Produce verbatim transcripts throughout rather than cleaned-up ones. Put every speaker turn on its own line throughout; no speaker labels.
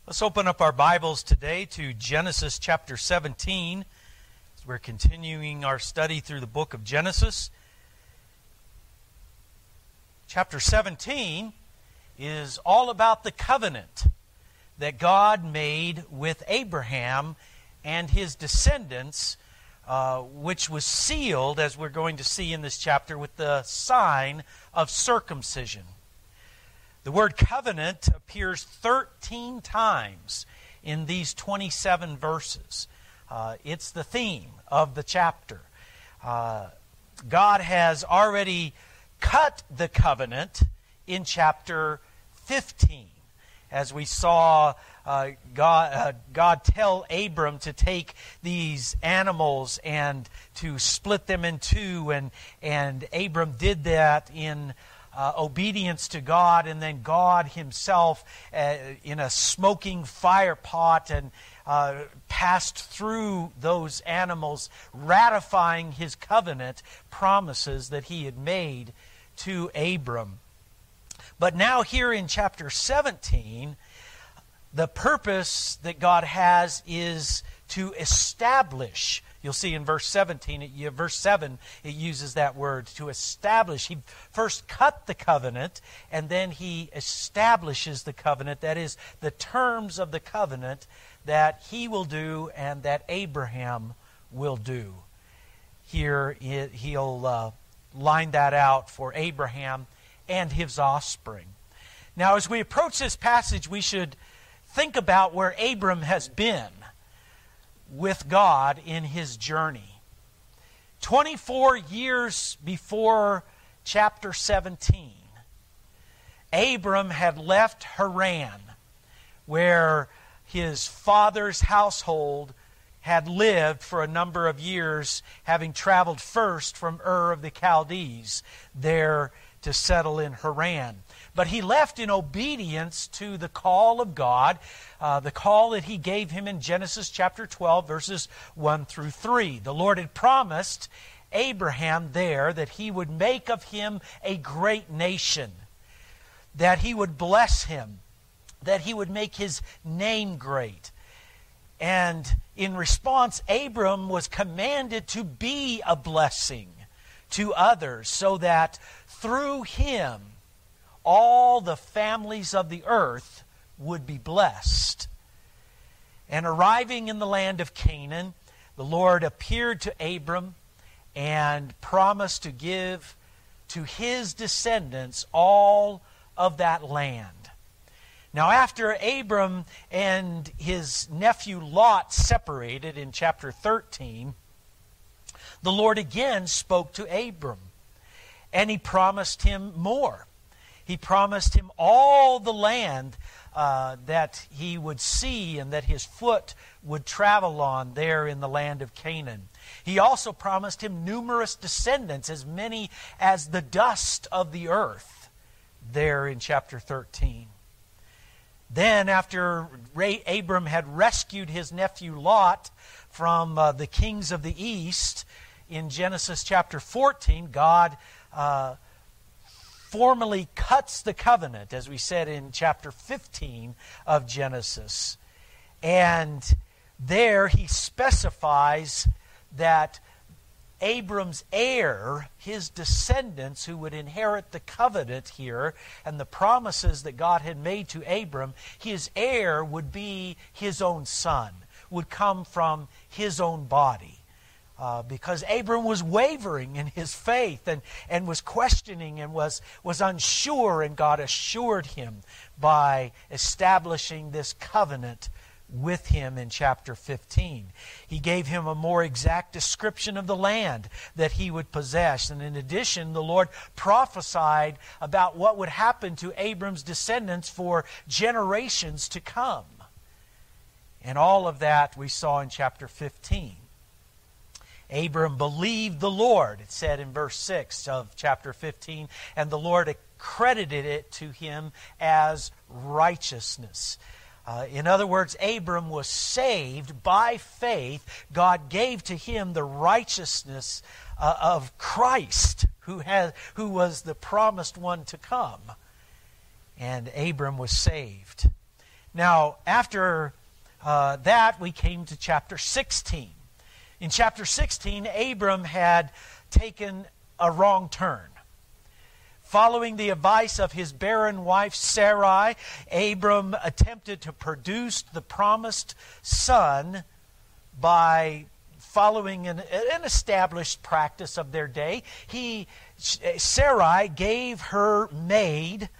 Let's open up our Bibles today to Genesis chapter seventeen. As we're continuing our study through the book of Genesis. Chapter seventeen is all about the covenant that God made with Abraham and his descendants, uh, which was sealed, as we're going to see in this chapter, with the sign of circumcision. The word covenant appears thirteen times in these twenty-seven verses. Uh, it's the theme of the chapter. Uh, God has already cut the covenant in chapter fifteen. As we saw uh, God, uh, God tell Abram to take these animals and to split them in two, and, and Abram did that in Uh, obedience to God, and then God himself uh, in a smoking fire pot and uh, passed through those animals, ratifying his covenant promises that he had made to Abram. But now here in chapter seventeen, the purpose that God has is to establish. You'll see in verse seventeen, it, verse seven, it uses that word, to establish. He first cut the covenant, and then he establishes the covenant. That is, the terms of the covenant that he will do and that Abraham will do. Here he'll uh, line that out for Abraham and his offspring. Now, as we approach this passage, we should think about where Abram has been with God in his journey. twenty-four years before chapter seventeen, Abram had left Haran, where his father's household had lived for a number of years, having traveled first from Ur of the Chaldees there to settle in Haran. But he left in obedience to the call of God, uh, the call that he gave him in Genesis chapter twelve, verses one through three. The Lord had promised Abraham there that he would make of him a great nation, that he would bless him, that he would make his name great. And in response, Abram was commanded to be a blessing to others, so that through him all the families of the earth would be blessed. And arriving in the land of Canaan, the Lord appeared to Abram and promised to give to his descendants all of that land. Now, after Abram and his nephew Lot separated in chapter thirteen, the Lord again spoke to Abram, and he promised him more. He promised him all the land uh, that he would see and that his foot would travel on there in the land of Canaan. He also promised him numerous descendants, as many as the dust of the earth, there in chapter thirteen. Then, after Abram had rescued his nephew Lot from uh, the kings of the east, in Genesis chapter fourteen, God uh, formally cuts the covenant, as we said in chapter fifteen of Genesis. And there he specifies that Abram's heir, his descendants who would inherit the covenant here and the promises that God had made to Abram, his heir would be his own son, would come from his own body. Uh, because Abram was wavering in his faith and, and was questioning and was, was unsure, and God assured him by establishing this covenant with him in chapter fifteen. He gave him a more exact description of the land that he would possess. And in addition, the Lord prophesied about what would happen to Abram's descendants for generations to come. And all of that we saw in chapter fifteen. Abram believed the Lord, it said in verse six of chapter fifteen, and the Lord accredited it to him as righteousness. Uh, in other words, Abram was saved by faith. God gave to him the righteousness uh, of Christ, who has, who was the promised one to come. And Abram was saved. Now, after uh, that, we came to chapter sixteen. In chapter sixteen, Abram had taken a wrong turn. Following the advice of his barren wife Sarai, Abram attempted to produce the promised son by following an, an established practice of their day. He, Sarai gave her maid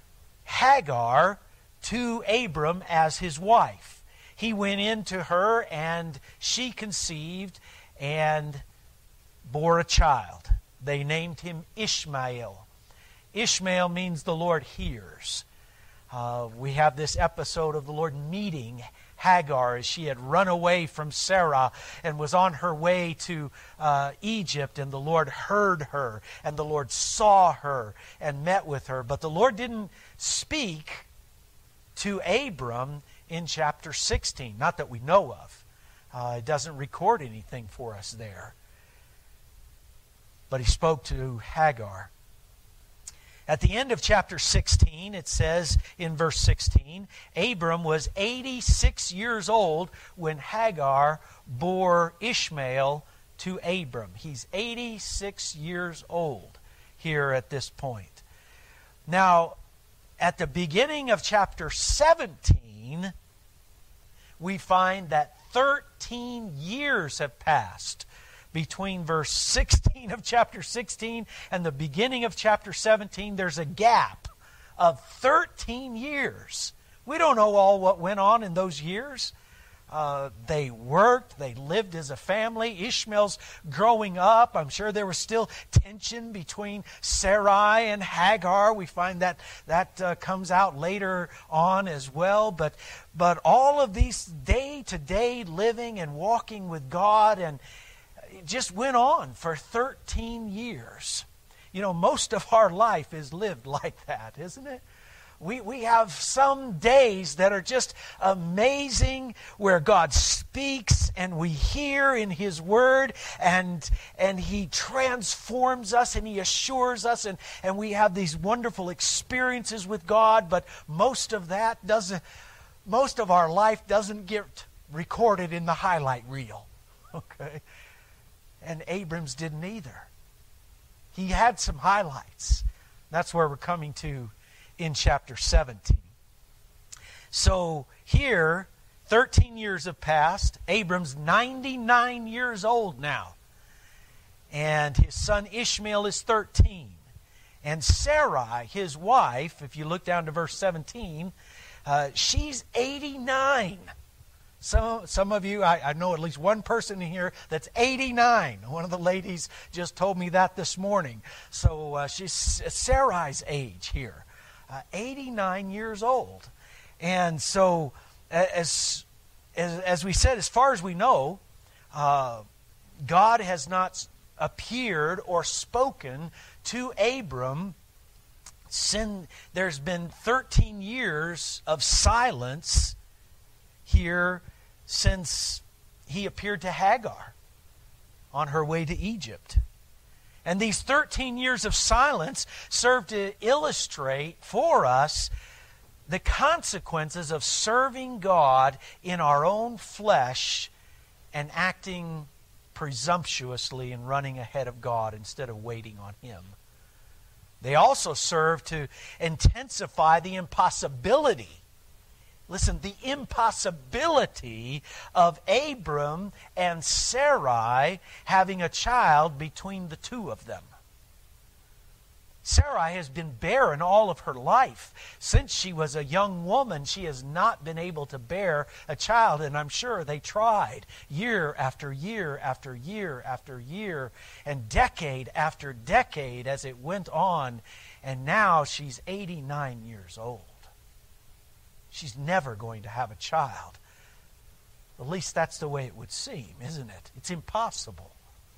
Hagar to Abram as his wife. He went in to her and she conceived and bore a child. They named him Ishmael. Ishmael means the Lord hears. Uh, we have this episode of the Lord meeting Hagar as she had run away from Sarah and was on her way to uh, Egypt, and the Lord heard her, and the Lord saw her and met with her. But the Lord didn't speak to Abram in chapter sixteen, not that we know of. Uh, it doesn't record anything for us there. But he spoke to Hagar. At the end of chapter sixteen, it says in verse sixteen, Abram was eighty-six years old when Hagar bore Ishmael to Abram. He's eighty-six years old here at this point. Now, at the beginning of chapter seventeen, we find that thirteen years have passed between verse sixteen of chapter sixteen and the beginning of chapter seventeen. There's a gap of thirteen years. We don't know all what went on in those years. Uh, they worked, they lived as a family. Ishmael's growing up. I'm sure there was still tension between Sarai and Hagar. We find that that uh, comes out later on as well. But, but all of these day-to-day living and walking with God, and it just went on for thirteen years. You know, most of our life is lived like that, isn't it? We, we have some days that are just amazing, where God speaks and we hear in His Word, and, and He transforms us and He assures us, and, and we have these wonderful experiences with God. But most of that doesn't, most of our life doesn't get recorded in the highlight reel. Okay? And Abram's didn't either. He had some highlights. That's where we're coming to in chapter seventeen. So here, thirteen years have passed. Abram's ninety-nine years old now. And his son Ishmael is thirteen. And Sarai, his wife, if you look down to verse seventeen, uh, she's eighty-nine. Some, some of you, I, I know at least one person in here that's eighty-nine. One of the ladies just told me that this morning. So uh, she's Sarai's age here. Uh, eighty-nine years old. And so, as, as, as we said, as far as we know, uh, God has not appeared or spoken to Abram since there's been thirteen years of silence here since he appeared to Hagar on her way to Egypt. And these thirteen years of silence serve to illustrate for us the consequences of serving God in our own flesh and acting presumptuously and running ahead of God instead of waiting on Him. They also serve to intensify the impossibility. Listen, the impossibility of Abram and Sarai having a child between the two of them. Sarai has been barren all of her life. Since she was a young woman, she has not been able to bear a child, and I'm sure they tried year after year after year after year, and decade after decade as it went on, and now she's eighty-nine years old. She's never going to have a child. At least that's the way it would seem, isn't it? It's impossible.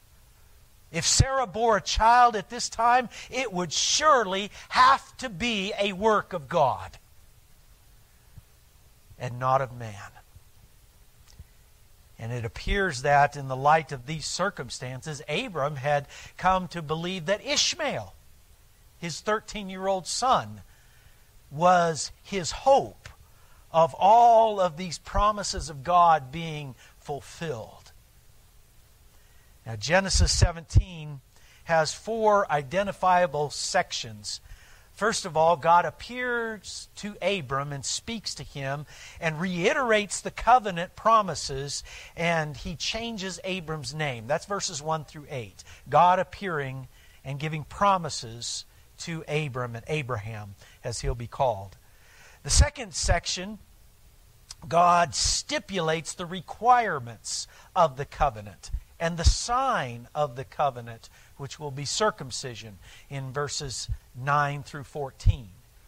If Sarah bore a child at this time, it would surely have to be a work of God and not of man. And it appears that in the light of these circumstances, Abram had come to believe that Ishmael, his thirteen-year-old son, was his hope of all of these promises of God being fulfilled. Now, Genesis seventeen has four identifiable sections. First of all, God appears to Abram and speaks to him and reiterates the covenant promises, and he changes Abram's name. That's verses one through eight. God appearing and giving promises to Abram and Abraham, as he'll be called. The second section, God stipulates the requirements of the covenant and the sign of the covenant, which will be circumcision, in verses nine through fourteen.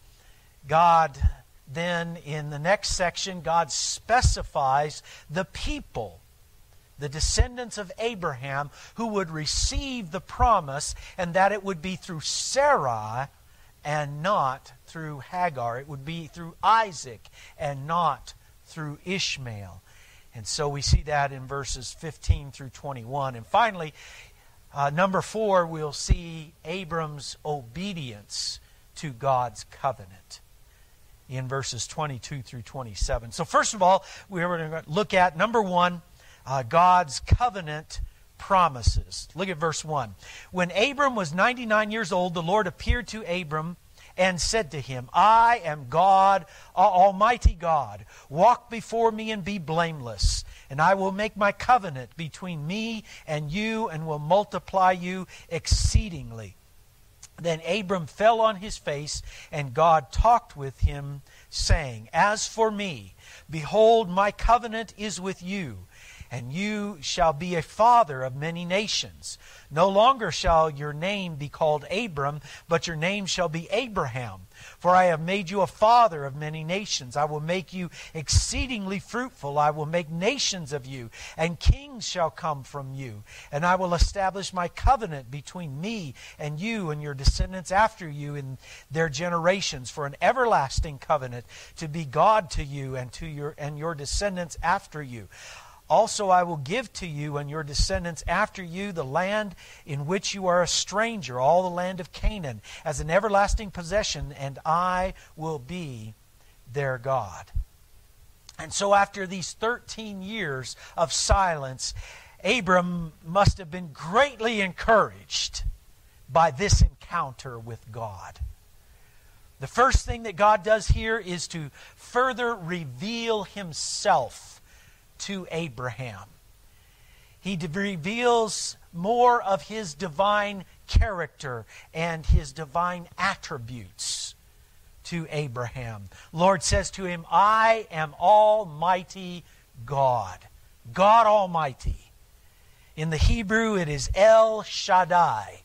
God then, in the next section, God specifies the people, the descendants of Abraham, who would receive the promise, and that it would be through Sarah and not through Hagar. It would be through Isaac and not through Ishmael. And so we see that in verses fifteen through twenty-one. And finally, uh, number four, we'll see Abram's obedience to God's covenant in verses twenty-two through twenty-seven. So first of all, we're going to look at, number one, uh, God's covenant promises. Look at verse one. When Abram was ninety-nine years old, the Lord appeared to Abram and said to him, I am God, Almighty God. Walk before me and be blameless, and I will make my covenant between me and you and will multiply you exceedingly. Then Abram fell on his face, and God talked with him, saying, As for me, behold, my covenant is with you, and you shall be a father of many nations. No longer shall your name be called Abram, but your name shall be Abraham. For I have made you a father of many nations. I will make you exceedingly fruitful. I will make nations of you, and kings shall come from you. And I will establish my covenant between me and you and your descendants after you in their generations, for an everlasting covenant, to be God to you and to your and your descendants after you. Also I will give to you and your descendants after you the land in which you are a stranger, all the land of Canaan, as an everlasting possession, and I will be their God. And so after these thirteen years of silence, Abram must have been greatly encouraged by this encounter with God. The first thing that God does here is to further reveal Himself to Abraham. He reveals more of His divine character and His divine attributes to Abraham. Lord says to him, I am Almighty God. God Almighty. In the Hebrew it is El Shaddai.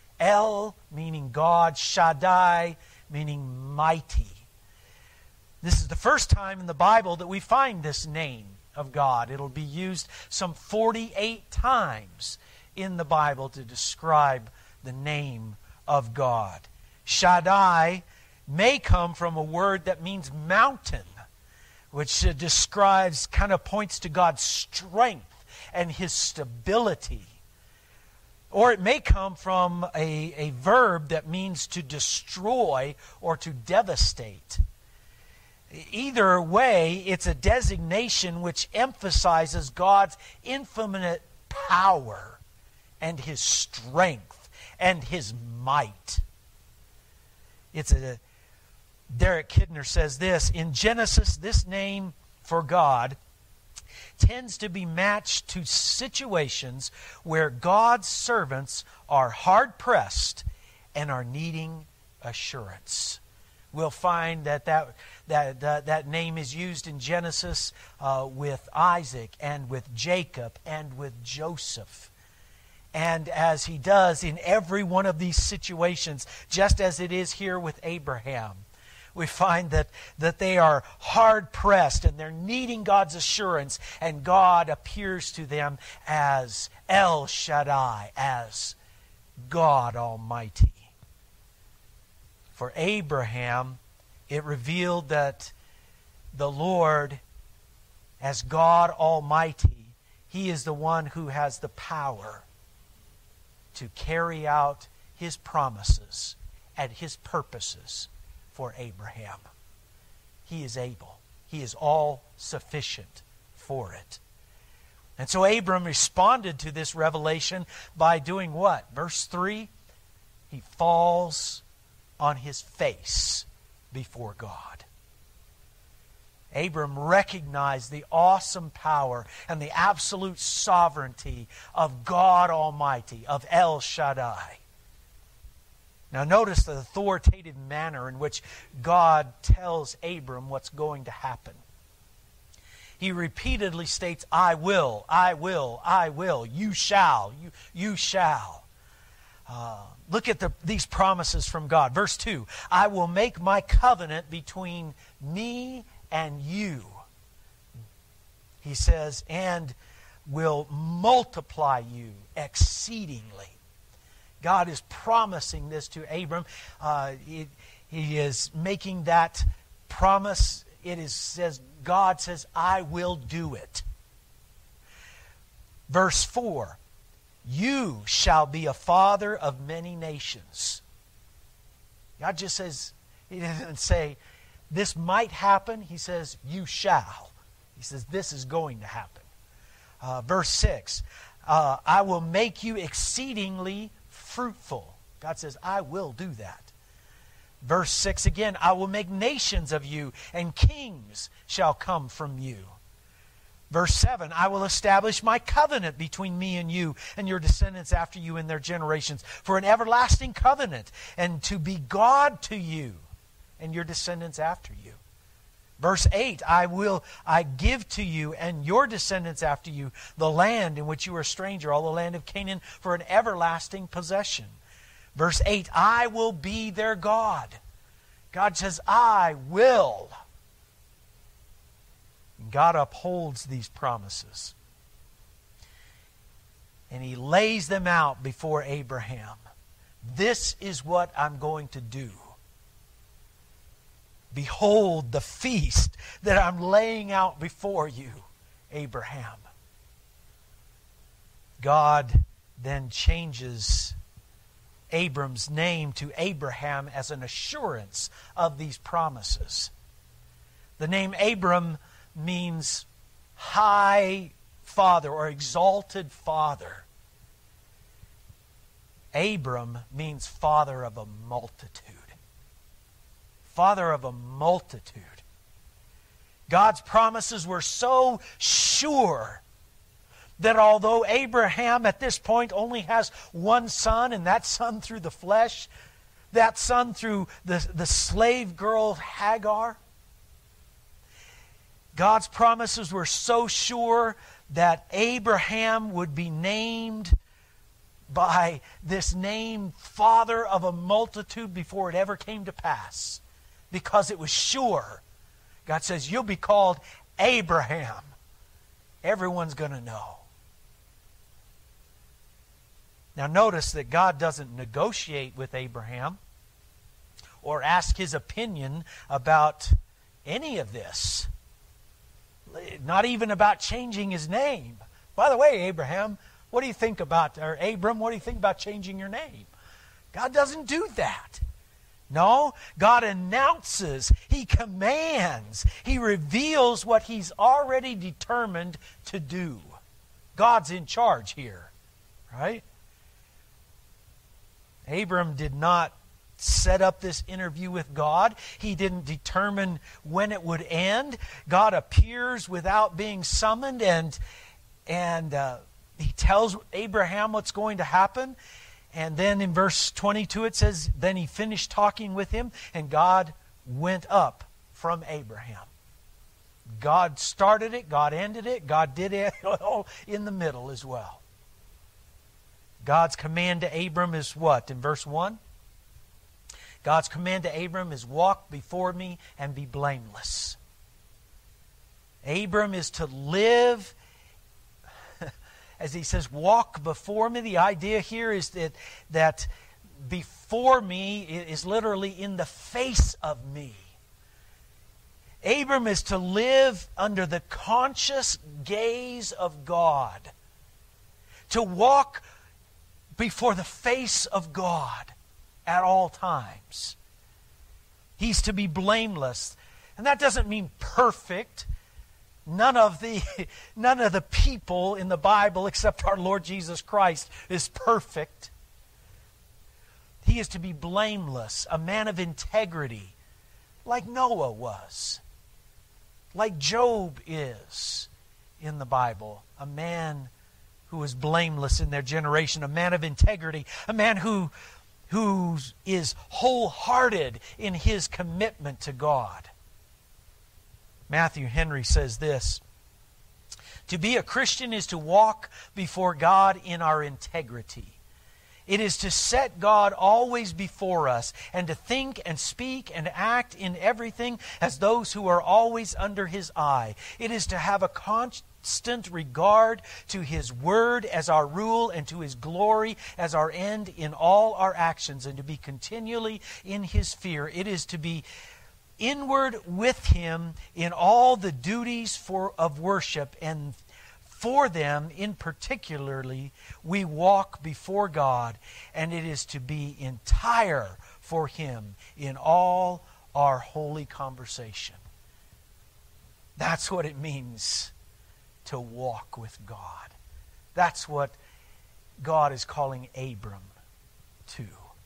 El meaning God, Shaddai meaning mighty. This is the first time in the Bible that we find this name of God. It'll be used some forty-eight times in the Bible to describe the name of God. Shaddai may come from a word that means mountain, which uh, describes, kind of points to God's strength and His stability. Or it may come from a, a verb that means to destroy or to devastate. Either way, it's a designation which emphasizes God's infinite power and His strength and His might. It's a Derek Kidner says this, in Genesis, this name for God tends to be matched to situations where God's servants are hard-pressed and are needing assurance. We'll find that that, that, that, that name is used in Genesis uh, with Isaac and with Jacob and with Joseph. And as he does in every one of these situations, just as it is here with Abraham, we find that, that they are hard-pressed and they're needing God's assurance, and God appears to them as El Shaddai, as God Almighty. For Abraham, it revealed that the Lord, as God Almighty, He is the one who has the power to carry out His promises and His purposes for Abraham. He is able. He is all sufficient for it. And so Abram responded to this revelation by doing what? Verse three, he falls on his face before God. Abram recognized the awesome power and the absolute sovereignty of God Almighty, of El Shaddai. Now notice the authoritative manner in which God tells Abram what's going to happen. He repeatedly states, I will, I will, I will, you shall, you, you shall. Uh, look at the, these promises from God. Verse two, I will make my covenant between me and you. He says, and will multiply you exceedingly. God is promising this to Abram. Uh, he, he is making that promise. It is says God says, I will do it. Verse four, you shall be a father of many nations. God just says, He doesn't say, this might happen. He says, you shall. He says, this is going to happen. Uh, verse six, uh, I will make you exceedingly fruitful. God says, I will do that. Verse six again, I will make nations of you, and kings shall come from you. Verse seven, I will establish my covenant between me and you and your descendants after you in their generations for an everlasting covenant, and to be God to you and your descendants after you. Verse eight, I will I give to you and your descendants after you the land in which you are a stranger, all the land of Canaan, for an everlasting possession. Verse eight, I will be their God. God says, I will. God upholds these promises. And He lays them out before Abraham. This is what I'm going to do. Behold the feast that I'm laying out before you, Abraham. God then changes Abram's name to Abraham as an assurance of these promises. The name Abram means high father or exalted father. Abram means father of a multitude. Father of a multitude. God's promises were so sure that although Abraham at this point only has one son, and that son through the flesh, that son through the, the slave girl Hagar, God's promises were so sure that Abraham would be named by this name, Father of a Multitude, before it ever came to pass. Because it was sure. God says, you'll be called Abraham. Everyone's going to know. Now notice that God doesn't negotiate with Abraham or ask his opinion about any of this. Not even about changing his name. By the way, Abraham, what do you think about, or Abram, what do you think about changing your name? God doesn't do that. No, God announces, He commands, He reveals what He's already determined to do. God's in charge here, right? Abram did not set up this interview with God. He didn't determine when it would end. God appears without being summoned, and, and uh, He tells Abraham what's going to happen. And then in verse twenty-two it says, then he finished talking with him, and God went up from Abraham. God started it, God ended it, God did it all in the middle as well. God's command to Abram is what? In verse one? God's command to Abram is walk before me and be blameless. Abram is to live, as he says, walk before me. The idea here is that, that before me is literally in the face of me. Abram is to live under the conscious gaze of God. To walk before the face of God at all times. He's to be blameless. And that doesn't mean perfect. None of the none of the people in the Bible except our Lord Jesus Christ is perfect. He is to be blameless, a man of integrity, like Noah was, like Job is in the Bible, a man who was blameless in their generation, a man of integrity, a man who, who is wholehearted in his commitment to God. Matthew Henry says this, "To be a Christian is to walk before God in our integrity. It is to set God always before us and to think and speak and act in everything as those who are always under His eye. It is to have a constant regard to His Word as our rule and to His glory as our end in all our actions and to be continually in His fear. It is to be inward with Him in all the duties for, of worship, and for them in particularly we walk before God, and it is to be entire for Him in all our holy conversation." That's what it means to walk with God. That's what God is calling Abram to.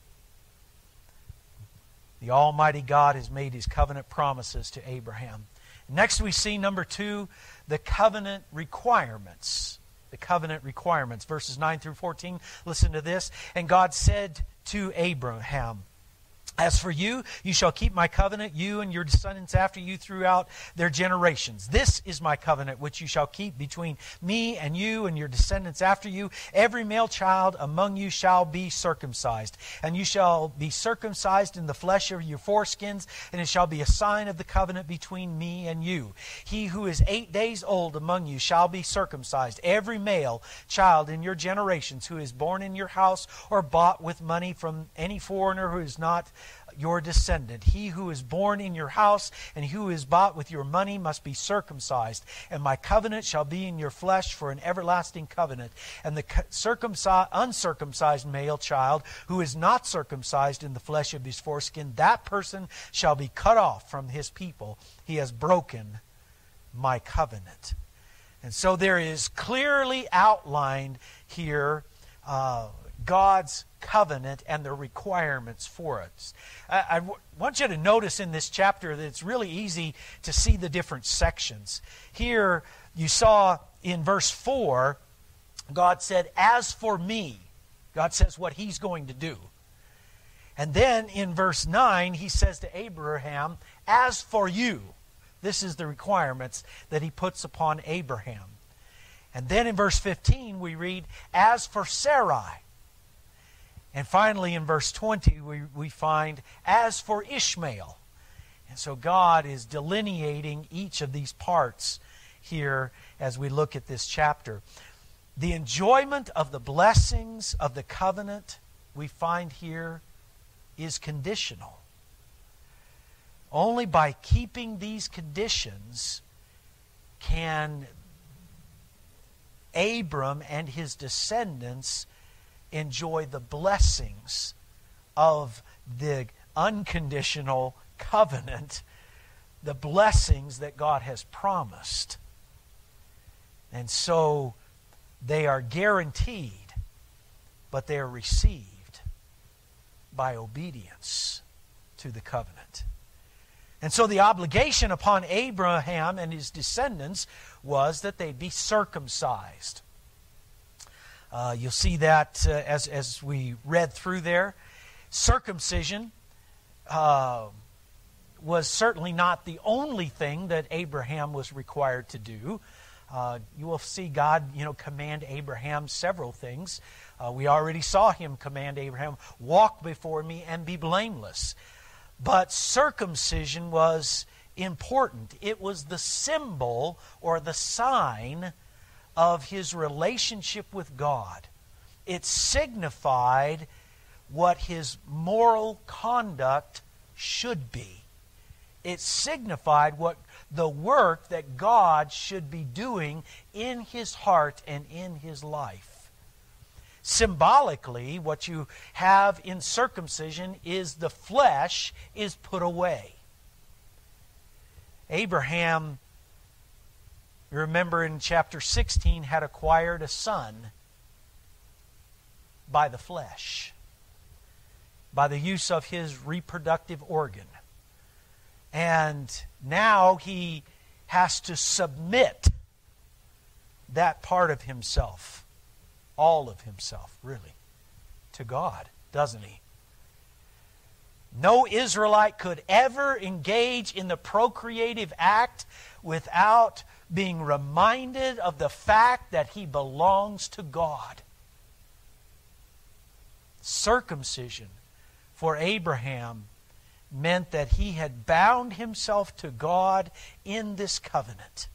The Almighty God has made His covenant promises to Abraham. Next we see, number two, the covenant requirements. The covenant requirements. Verses nine through fourteen, listen to this. "And God said to Abraham, As for you, you shall keep my covenant, you and your descendants after you throughout their generations. This is my covenant which you shall keep between me and you and your descendants after you. Every male child among you shall be circumcised, and you shall be circumcised in the flesh of your foreskins, and it shall be a sign of the covenant between me and you. He who is eight days old among you shall be circumcised, every male child in your generations who is born in your house or bought with money from any foreigner who is not your descendant. He who is born in your house and who is bought with your money must be circumcised. And my covenant shall be in your flesh for an everlasting covenant. And the circumcised, uncircumcised male child who is not circumcised in the flesh of his foreskin, that person shall be cut off from his people. He has broken my covenant." And so there is clearly outlined here uh, God's covenant and the requirements for it. I, I w- want you to notice in this chapter that it's really easy to see the different sections. Here you saw in verse four, God said, "As for me," God says what He's going to do. And then in verse nine, He says to Abraham, "As for you," this is the requirements that He puts upon Abraham. And then in verse fifteen we read, "As for Sarai." And finally, in verse twenty, we, we find, "As for Ishmael." And so God is delineating each of these parts here as we look at this chapter. The enjoyment of the blessings of the covenant we find here is conditional. Only by keeping these conditions can Abram and his descendants enjoy the blessings of the unconditional covenant, the blessings that God has promised. And so they are guaranteed, but they are received by obedience to the covenant. And so the obligation upon Abraham and his descendants was that they be circumcised. Uh, you'll see that uh, as, as we read through there. Circumcision uh, was certainly not the only thing that Abraham was required to do. Uh, you will see God, you know, command Abraham several things. Uh, we already saw Him command Abraham, "Walk before me and be blameless." But circumcision was important. It was the symbol or the sign of his relationship with God. It signified what his moral conduct should be. It signified what the work that God should be doing in his heart and in his life. Symbolically, what you have in circumcision is the flesh is put away. Abraham, you remember in chapter sixteen, had acquired a son by the flesh, by the use of his reproductive organ. And now he has to submit that part of himself, all of himself, really, to God, doesn't he? No Israelite could ever engage in the procreative act without being reminded of the fact that he belongs to God. Circumcision for Abraham meant that he had bound himself to God in this covenant.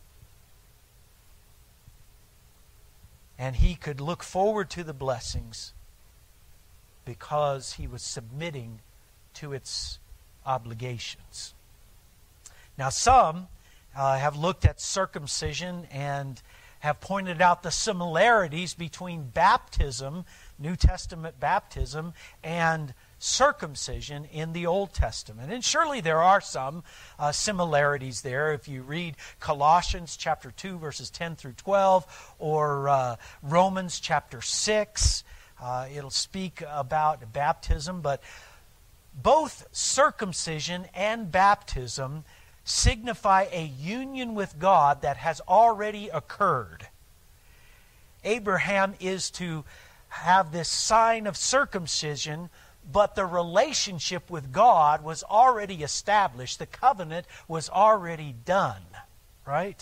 And he could look forward to the blessings because he was submitting to its obligations. Now, some uh, have looked at circumcision and have pointed out the similarities between baptism, New Testament baptism, and circumcision in the Old Testament. And surely there are some uh, similarities there. If you read Colossians chapter two, verses ten through twelve, or uh, Romans chapter six, uh, it'll speak about baptism. But both circumcision and baptism signify a union with God that has already occurred. Abraham is to have this sign of circumcision, but the relationship with God was already established. The covenant was already done, right?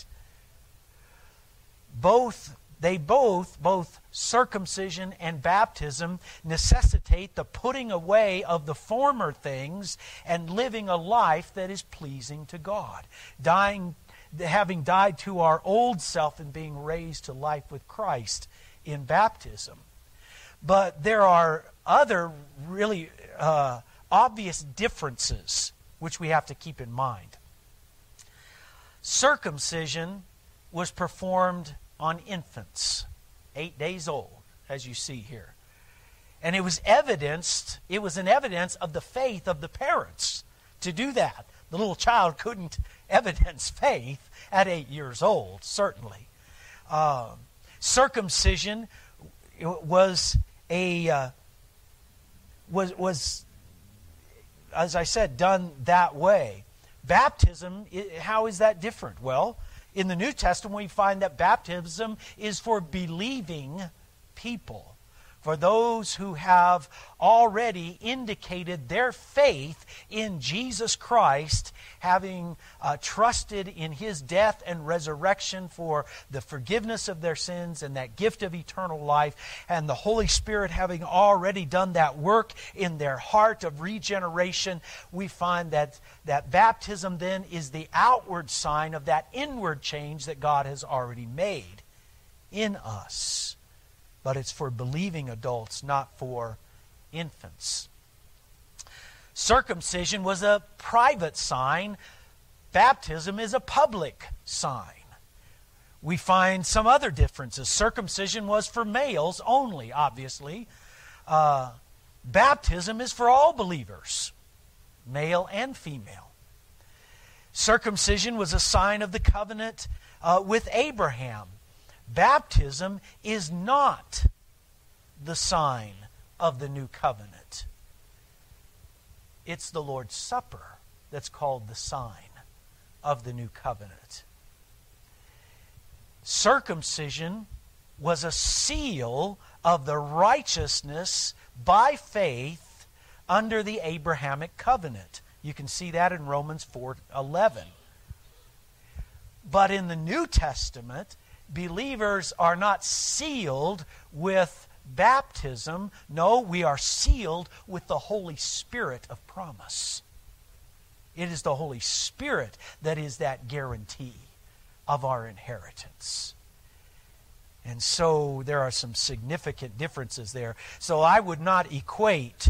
Both, they both, both circumcision and baptism necessitate the putting away of the former things and living a life that is pleasing to God. Dying, having died to our old self and being raised to life with Christ in baptism. But there are other really uh, obvious differences which we have to keep in mind. Circumcision was performed on infants, eight days old, as you see here. And it was evidenced, it was an evidence of the faith of the parents to do that. The little child couldn't evidence faith at eight years old, certainly. Uh, circumcision was a uh, was was as I said, done that way. Baptism, how is that different? Well, in the New Testament we find that baptism is for believing people, for those who have already indicated their faith in Jesus Christ, having uh, trusted in His death and resurrection for the forgiveness of their sins and that gift of eternal life, and the Holy Spirit having already done that work in their heart of regeneration. We find that, that baptism then is the outward sign of that inward change that God has already made in us. But it's for believing adults, not for infants. Circumcision was a private sign. Baptism is a public sign. We find some other differences. Circumcision was for males only, obviously. Uh, baptism is for all believers, male and female. Circumcision was a sign of the covenant uh, with Abraham. Baptism is not the sign of the new covenant. It's the Lord's Supper that's called the sign of the new covenant. Circumcision was a seal of the righteousness by faith under the Abrahamic covenant. You can see that in Romans four eleven. But in the New Testament, believers are not sealed with baptism. No, we are sealed with the Holy Spirit of promise. It is the Holy Spirit that is that guarantee of our inheritance. And so there are some significant differences there. So I would not equate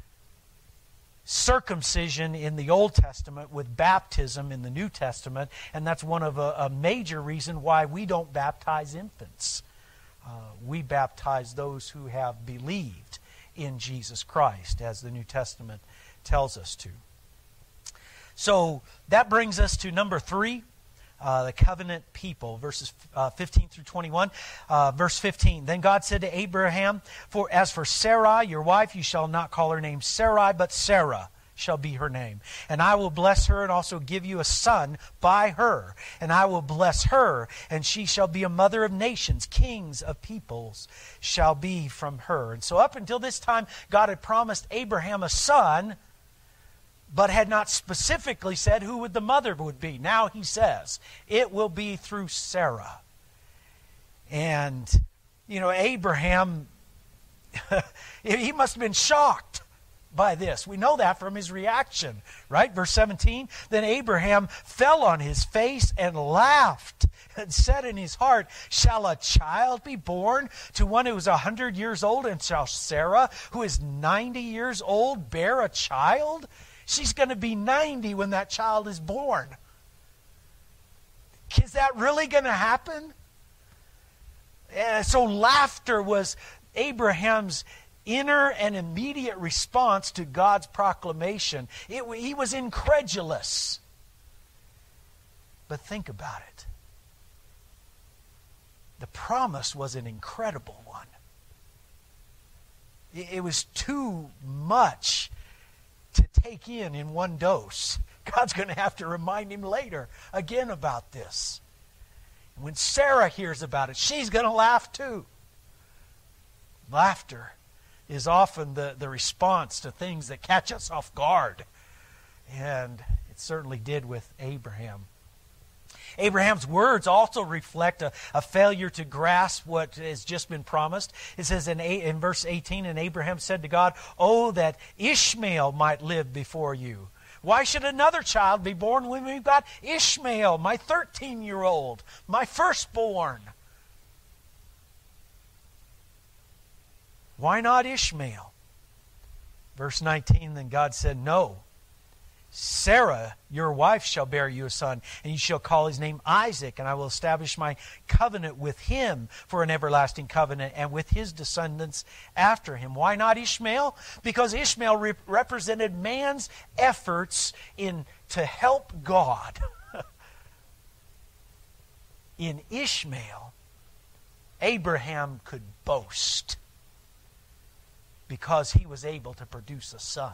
circumcision in the Old Testament with baptism in the New Testament, and that's one of a, a major reason why we don't baptize infants. Uh, we baptize those who have believed in Jesus Christ, as the New Testament tells us to. So that brings us to number three, uh, the covenant people, verses uh, fifteen through twenty-one. Uh, verse fifteen, then God said to Abraham, "For as for Sarai, your wife, you shall not call her name Sarai, but Sarah shall be her name. And I will bless her and also give you a son by her. And I will bless her, and she shall be a mother of nations. Kings of peoples shall be from her." And so up until this time, God had promised Abraham a son, but had not specifically said who would the mother would be. Now he says, it will be through Sarah. And, you know, Abraham, he must have been shocked by this. We know that from his reaction, right? Verse seventeen, then Abraham fell on his face and laughed and said in his heart, "Shall a child be born to one who is a hundred years old, and shall Sarah, who is ninety years old, bear a child?" She's going to be ninety when that child is born. Is that really going to happen? Uh, so laughter was Abraham's inner and immediate response to God's proclamation. It, he was incredulous. But think about it. The promise was an incredible one. It, it was too much to take in in one dose. God's going to have to remind him later again about this. When Sarah hears about it, she's going to laugh too. Laughter is often the, the response to things that catch us off guard. And it certainly did with Abraham. Abraham's words also reflect a, a failure to grasp what has just been promised. It says in, in verse eighteen, and Abraham said to God, "Oh, that Ishmael might live before you. Why should another child be born when we've got Ishmael, my thirteen-year-old, my firstborn? Why not Ishmael?" Verse nineteen, then God said, "No, Sarah, your wife, shall bear you a son, and you shall call his name Isaac, and I will establish my covenant with him for an everlasting covenant, and with his descendants after him." Why not Ishmael? Because Ishmael re- represented man's efforts in to help God. In Ishmael, Abraham could boast, because he was able to produce a son.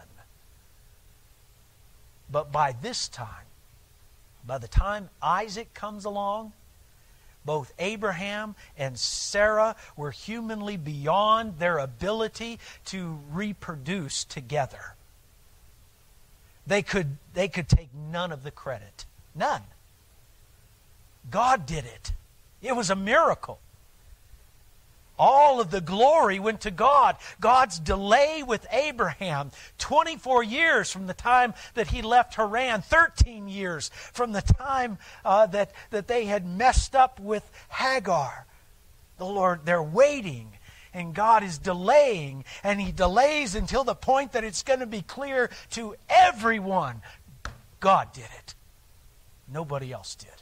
But by this time, by the time Isaac comes along, both Abraham and Sarah were humanly beyond their ability to reproduce together. They could, they could take none of the credit. None. God did it. It was a miracle. All of the glory went to God. God's delay with Abraham, twenty-four years from the time that he left Haran, thirteen years from the time uh, that, that they had messed up with Hagar. The Lord, they're waiting, and God is delaying, and he delays until the point that it's going to be clear to everyone. God did it. Nobody else did.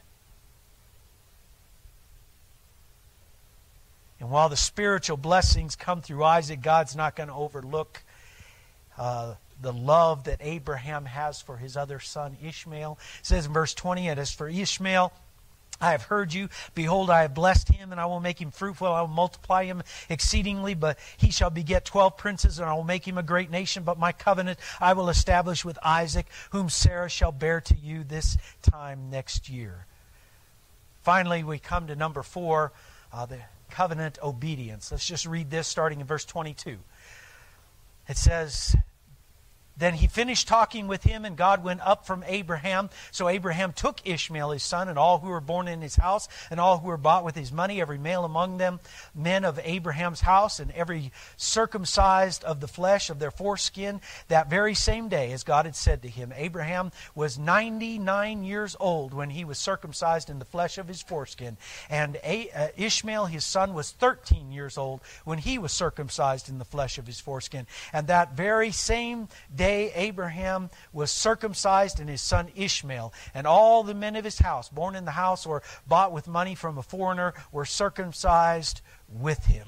And while the spiritual blessings come through Isaac, God's not going to overlook uh, the love that Abraham has for his other son Ishmael. It says in verse twenty, "And as for Ishmael, I have heard you. Behold, I have blessed him, and I will make him fruitful. I will multiply him exceedingly, but he shall beget twelve princes, and I will make him a great nation. But my covenant I will establish with Isaac, whom Sarah shall bear to you this time next year." Finally, we come to number four, uh, the covenant obedience. Let's just read this starting in verse twenty-two. It says, "Then he finished talking with him, and God went up from Abraham. So Abraham took Ishmael his son, and all who were born in his house, and all who were bought with his money, every male among them, men of Abraham's house, and every circumcised of the flesh of their foreskin, that very same day, as God had said to him. Abraham was ninety-nine years old when he was circumcised in the flesh of his foreskin, and Ishmael his son was thirteen years old when he was circumcised in the flesh of his foreskin. And that very same day Abraham was circumcised, and his son Ishmael, and all the men of his house, born in the house or bought with money from a foreigner, were circumcised with him."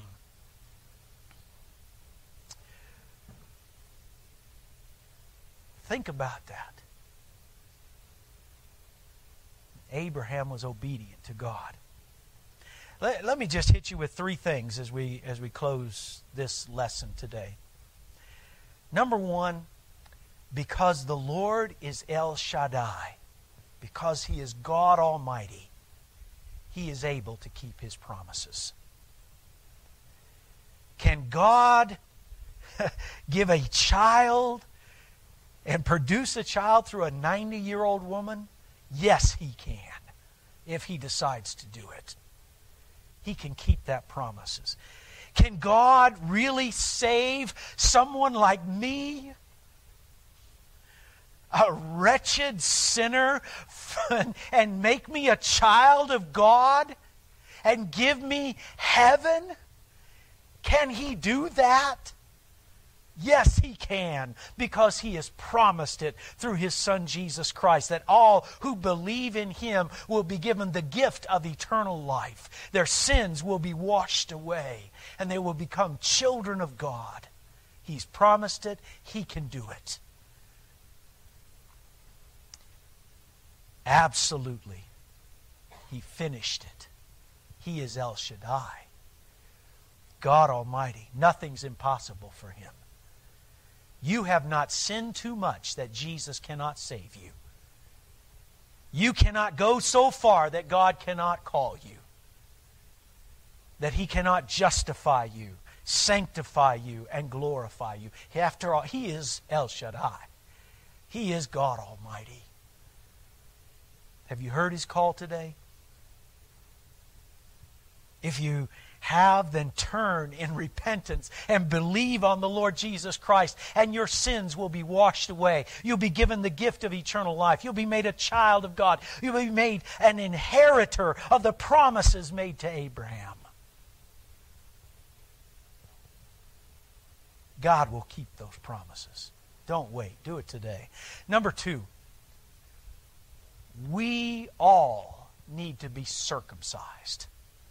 Think about that. Abraham was obedient to God. Let, let me just hit you with three things as we as we close this lesson today. Number one, because the Lord is El Shaddai, because He is God Almighty, He is able to keep His promises. Can God give a child and produce a child through a ninety-year-old woman? Yes, He can, if He decides to do it. He can keep that promises. Can God really save someone like me? A wretched sinner, and make me a child of God and give me heaven? Can He do that? Yes, He can, because He has promised it through His Son Jesus Christ, that all who believe in Him will be given the gift of eternal life. Their sins will be washed away, and they will become children of God. He's promised it. He can do it. Absolutely. He finished it. He is El Shaddai, God Almighty. Nothing's impossible for Him. You have not sinned too much that Jesus cannot save you. You cannot go so far that God cannot call you, that He cannot justify you, sanctify you, and glorify you. After all, He is El Shaddai. He is God Almighty. Have you heard His call today? If you have, then turn in repentance and believe on the Lord Jesus Christ, and your sins will be washed away. You'll be given the gift of eternal life. You'll be made a child of God. You'll be made an inheritor of the promises made to Abraham. God will keep those promises. Don't wait. Do it today. Number two, we all need to be circumcised.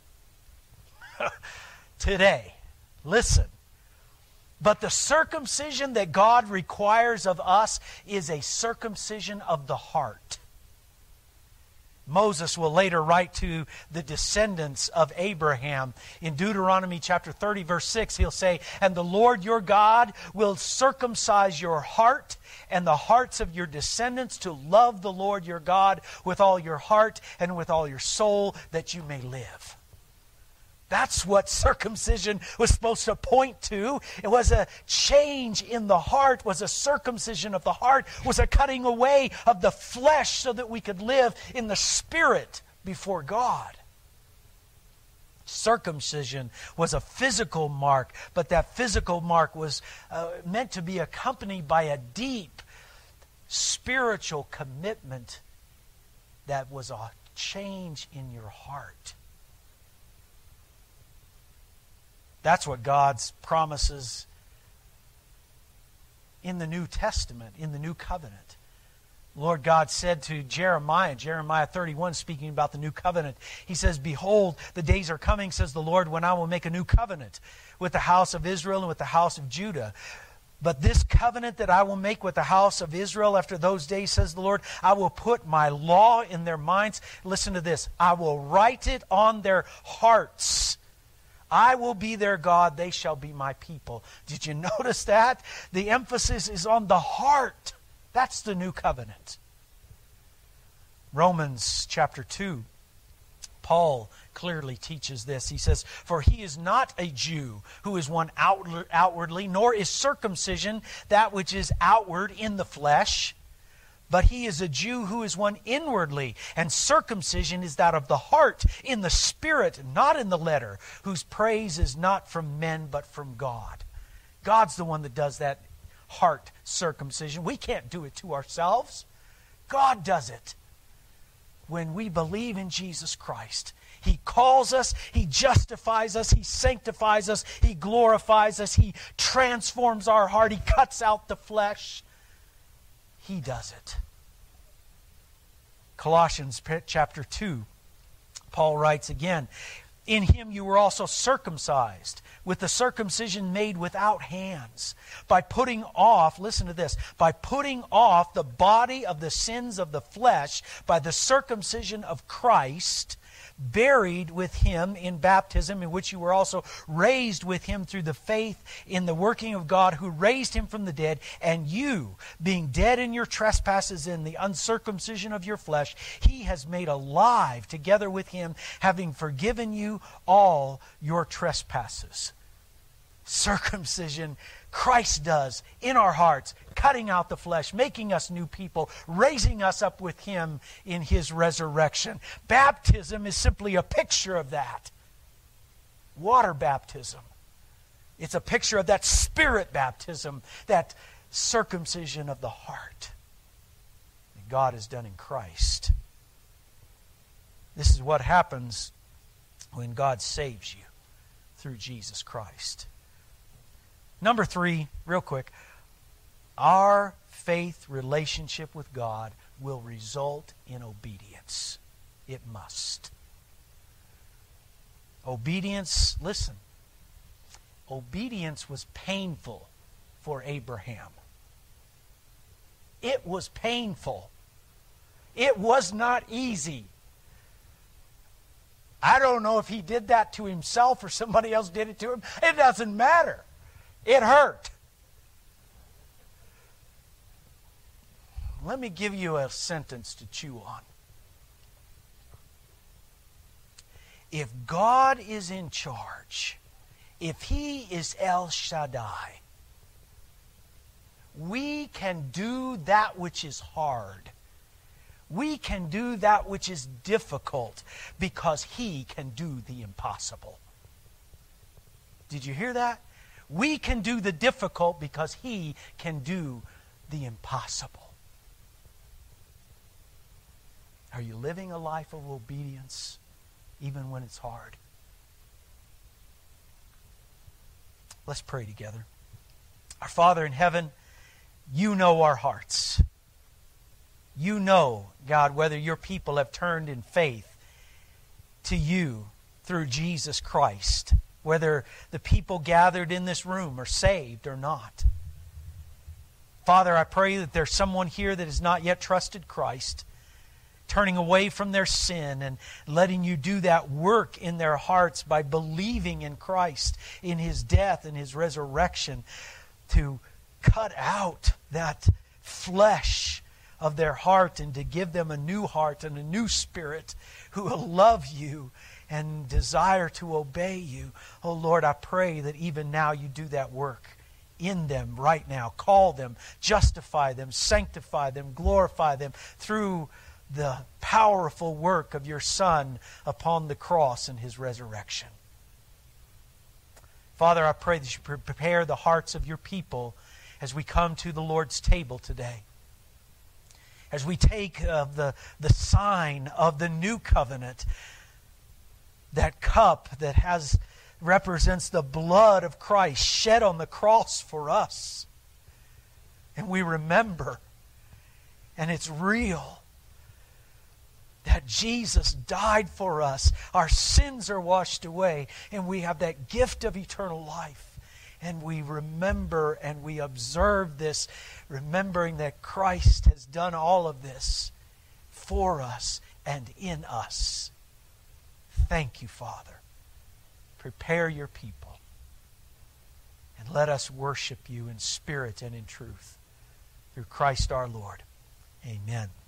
Today, listen. But the circumcision that God requires of us is a circumcision of the heart. Moses will later write to the descendants of Abraham in Deuteronomy chapter thirty, verse six. He'll say, "And the Lord your God will circumcise your heart and the hearts of your descendants to love the Lord your God with all your heart and with all your soul, that you may live." That's what circumcision was supposed to point to. It was a change in the heart, was a circumcision of the heart, was a cutting away of the flesh so that we could live in the Spirit before God. Circumcision was a physical mark, but that physical mark was uh, meant to be accompanied by a deep spiritual commitment that was a change in your heart. That's what God's promises in the New Testament, in the New Covenant. Lord God said to Jeremiah, Jeremiah thirty-one, speaking about the New Covenant, He says, "Behold, the days are coming, says the Lord, when I will make a new covenant with the house of Israel and with the house of Judah. But this covenant that I will make with the house of Israel after those days, says the Lord, I will put my law in their minds." Listen to this. "I will write it on their hearts. I will be their God, they shall be my people." Did you notice that? The emphasis is on the heart. That's the new covenant. Romans chapter two, Paul clearly teaches this. He says, "For he is not a Jew who is one outwardly, nor is circumcision that which is outward in the flesh. But he is a Jew who is one inwardly, and circumcision is that of the heart, in the spirit, not in the letter, whose praise is not from men, but from God." God's the one that does that heart circumcision. We can't do it to ourselves. God does it. When we believe in Jesus Christ, He calls us, He justifies us, He sanctifies us, He glorifies us, He transforms our heart, He cuts out the flesh. He does it. Colossians chapter two, Paul writes again, In him you were also circumcised, with the circumcision made without hands, by putting off, listen to this, by putting off the body of the sins of the flesh by the circumcision of Christ, buried with him in baptism, in which you were also raised with him through the faith in the working of God who raised him from the dead, and you, being dead in your trespasses in the uncircumcision of your flesh, he has made alive together with him, having forgiven you all your trespasses. Circumcision, Christ does in our hearts, cutting out the flesh, making us new people, raising us up with him in his resurrection. Baptism is simply a picture of that. Water baptism. It's a picture of that spirit baptism, that circumcision of the heart that God has done in Christ. This is what happens when God saves you through Jesus Christ. Number three, real quick, our faith relationship with God will result in obedience. It must. Obedience, listen, obedience was painful for Abraham. It was painful. It was not easy. I don't know if he did that to himself or somebody else did it to him. It doesn't matter. It hurt. Let me give you a sentence to chew on. If God is in charge, if he is El Shaddai, we can do that which is hard. We can do that which is difficult because he can do the impossible. Did you hear that? We can do the difficult because he can do the impossible. Are you living a life of obedience even when it's hard? Let's pray together. Our Father in heaven, you know our hearts. You know, God, whether your people have turned in faith to you through Jesus Christ, whether the people gathered in this room are saved or not. Father, I pray that there's someone here that has not yet trusted Christ, turning away from their sin and letting you do that work in their hearts by believing in Christ, in his death and his resurrection, to cut out that flesh of their heart and to give them a new heart and a new spirit who will love you and desire to obey you. Oh Lord, I pray that even now you do that work in them right now. Call them, justify them, sanctify them, glorify them through the powerful work of your Son upon the cross and his resurrection. Father, I pray that you prepare the hearts of your people as we come to the Lord's table today. As we take uh, the, the sign of the new covenant, that cup that has represents the blood of Christ shed on the cross for us. And we remember, and it's real, that Jesus died for us. Our sins are washed away, and we have that gift of eternal life. And we remember and we observe this, remembering that Christ has done all of this for us and in us. Thank you, Father. Prepare your people. And let us worship you in spirit and in truth. Through Christ our Lord. Amen.